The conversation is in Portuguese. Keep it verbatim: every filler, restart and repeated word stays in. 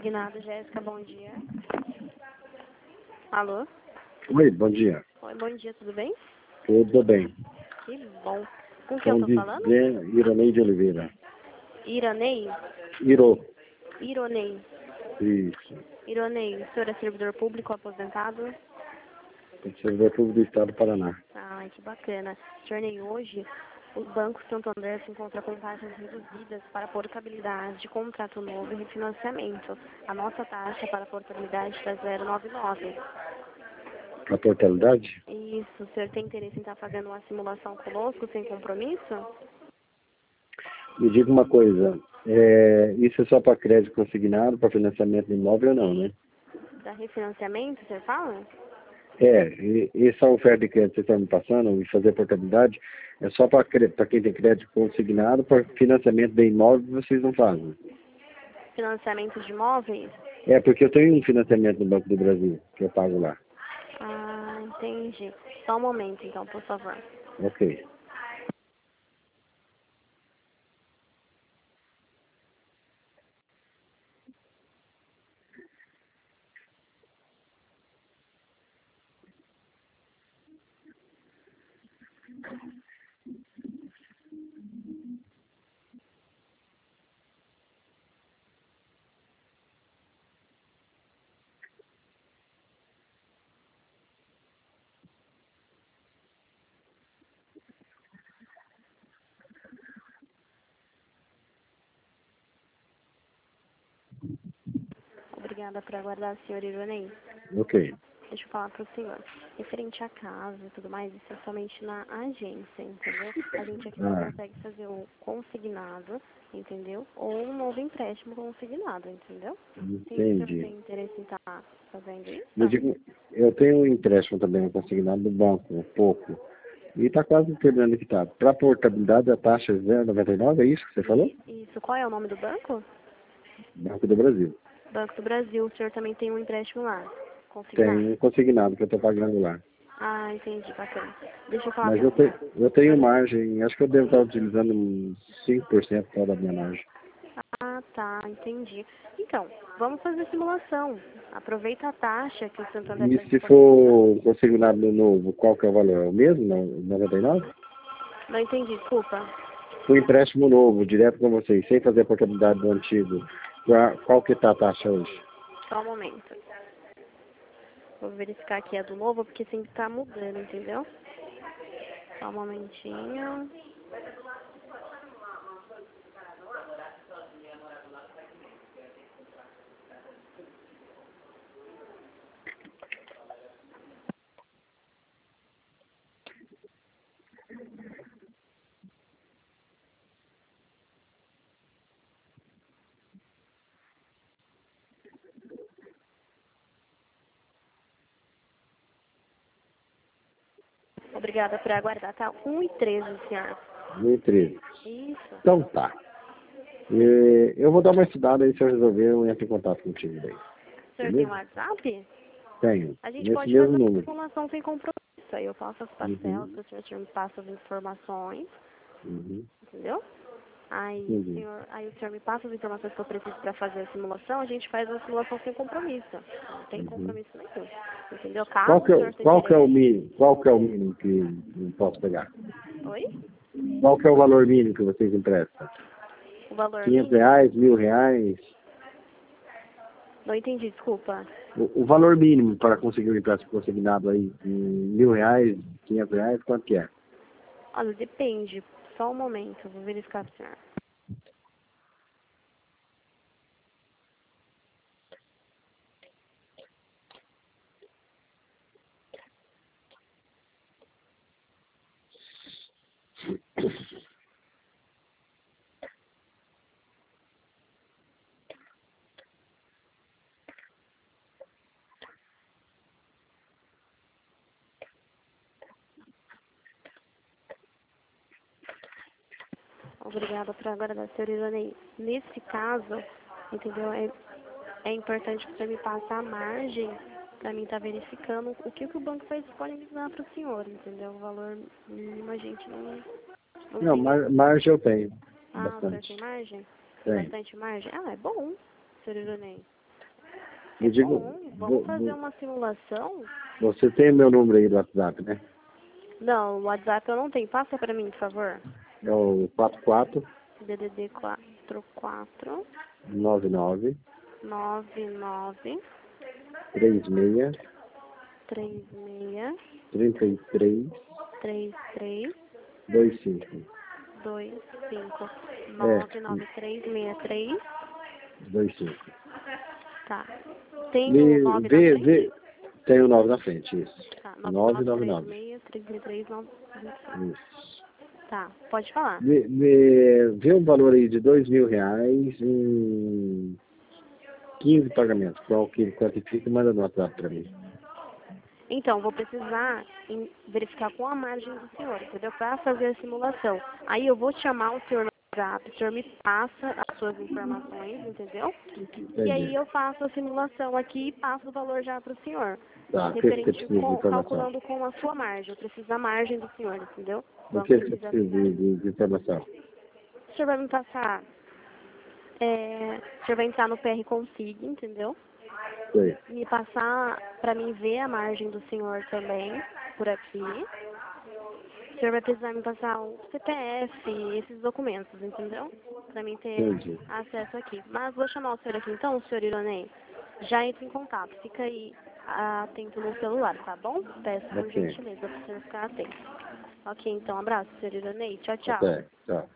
Consignado, Jéssica, bom dia. Alô? Oi, bom dia. Oi, bom dia, tudo bem? Tudo bem. Que bom. Com quem eu São tô falando? Dizer Ironei de Oliveira. Iranei? Irô. Ironei. Isso. Ironei, o senhor é servidor público aposentado? Servidor Público do Estado do Paraná. Ai, que bacana. Senhor Ney, hoje o Banco Santander se encontra com taxas reduzidas para portabilidade de contrato novo e refinanciamento. A nossa taxa para portabilidade está zero vírgula noventa e nove. A totalidade? Isso, o senhor tem interesse em estar fazendo uma simulação conosco sem compromisso? Me diga uma coisa, é, isso é só para crédito consignado, para financiamento de imóvel ou não, né? Para refinanciamento, o senhor fala? É, e, essa oferta de crédito que você está me passando, e fazer portabilidade, é só para quem tem crédito consignado, para financiamento de imóvel vocês não fazem. Financiamento de imóveis? É, porque eu tenho um financiamento no Banco do Brasil, que eu pago lá. Ah, entendi. Só um momento, então, por favor. Ok. Obrigada por aguardar, senhor Ironei. Ok. Deixa eu falar para o senhor. Referente à casa e tudo mais, isso é somente na agência, entendeu? A gente aqui só Ah, consegue fazer o consignado, entendeu? Ou um novo empréstimo consignado, entendeu? Se o senhor entendi. tem interesse em estar fazendo isso? Me diga, eu tenho um empréstimo também consignado do banco, um pouco. E está quase terminando de quitar. Para portabilidade, a taxa é zero vírgula noventa e nove, é isso que você falou? E, isso, qual é o nome do banco? Banco do Brasil. Banco do Brasil, o senhor também tem um empréstimo lá, consignado? Tem um consignado que eu estou pagando lá. Ah, entendi, bacana. Deixa eu falar Mas para o eu, te, senhor. eu tenho margem, acho que eu devo estar utilizando uns cinco por cento só da minha margem. Ah, tá, entendi. Então, vamos fazer a simulação. Aproveita a taxa que o Santander E está se disponibilizando. for consignado no novo, qual que é o valor? É o mesmo, não? noventa e nove? Não entendi, desculpa. O empréstimo novo, direto com vocês, sem fazer a portabilidade do antigo, qual, qual que está a taxa hoje? Só um momento. Vou verificar aqui a do novo, porque sempre tá mudando, entendeu? Só um momentinho. Obrigada por aguardar, tá? um e treze, senhor. mil e treze. Isso. Então tá. E eu vou dar uma estudada aí, se eu resolver, eu entro em contato contigo daí. O senhor tem um Beleza? WhatsApp? Tenho. A gente Nesse pode fazer mesmo uma número. simulação sem compromisso. Aí eu faço as parcelas, Uhum. o senhor, o senhor me passa as informações, Uhum. entendeu? Aí o Entendi. senhor, aí o senhor me passa as informações que eu preciso para fazer a simulação, a gente faz a simulação sem compromisso. Não tem Uhum. compromisso nenhum. Entendeu? Qual Caso que, o é, senhor tenha qual que é o interesse. mínimo? Qual que é o mínimo que eu posso pegar? Oi? Qual que é o valor mínimo que vocês emprestam? O valor quinhentos mínimo? reais, mil reais? Não entendi, desculpa. O, o valor mínimo para conseguir um empréstimo consignado aí, em mil reais, quinhentos reais, quanto que é? Olha, depende. Só um momento, vou verificar para o senhor. Obrigada por aguardar, senhor Ironei. Nesse caso, entendeu? É, é importante que você me passe a margem para mim estar verificando o que, que o banco vai disponibilizar para o senhor, entendeu? O valor mínimo a gente não, não Não, tem nem. mar, margem eu tenho. Ah, o senhor Bastante. tem margem? Tem Tenho. bastante margem? Ah, é bom, senhor Ironei. Me diga, Bom, vo- vamos fazer vo- uma simulação? você tem meu número aí do WhatsApp, né? Não, o WhatsApp eu não tenho. Passa para mim, por favor. É o quatro quatro D D D quatro quatro nove nove nove nove três seis três seis três três três três dois cinco. dois cinco É, nove nove três seis três. dois cinco. Tá. Tem o Me, nove na vê, frente? vê, tem o nove na frente, isso. Tá. nove nove nove três nove. seis três três nove. Isso. Tá. Pode falar. Vê, vê, vê um valor aí de dois mil reais em quinze pagamentos. Qual que quantifica e manda no WhatsApp para mim. Então, vou precisar em- verificar com a margem do senhor, entendeu? Para fazer a simulação. Aí eu vou chamar o senhor no WhatsApp, o senhor me passa as suas informações, entendeu? E aí Entendi. eu faço a simulação aqui e passo o valor já para o senhor. Tá, o que que você Referente, precisa de com, informação? calculando com a sua margem. Eu preciso da margem do senhor, entendeu? O Vamos que que você precisar. precisa de, de, de informação? O senhor vai me passar. É, o senhor vai entrar no P R Consig, entendeu? Sei. Me passar para mim ver a margem do senhor também, por aqui. O senhor vai precisar me passar o C P F, esses documentos, entendeu? Para mim ter Entendi. acesso aqui. Mas vou chamar o senhor aqui então, senhor Ironei. Já entra em contato. Fica aí atento no celular, tá bom? Peço por Ok. gentileza para o senhor ficar atento. Ok, então, abraço, senhor Ironei. Tchau, tchau. Até. Tchau.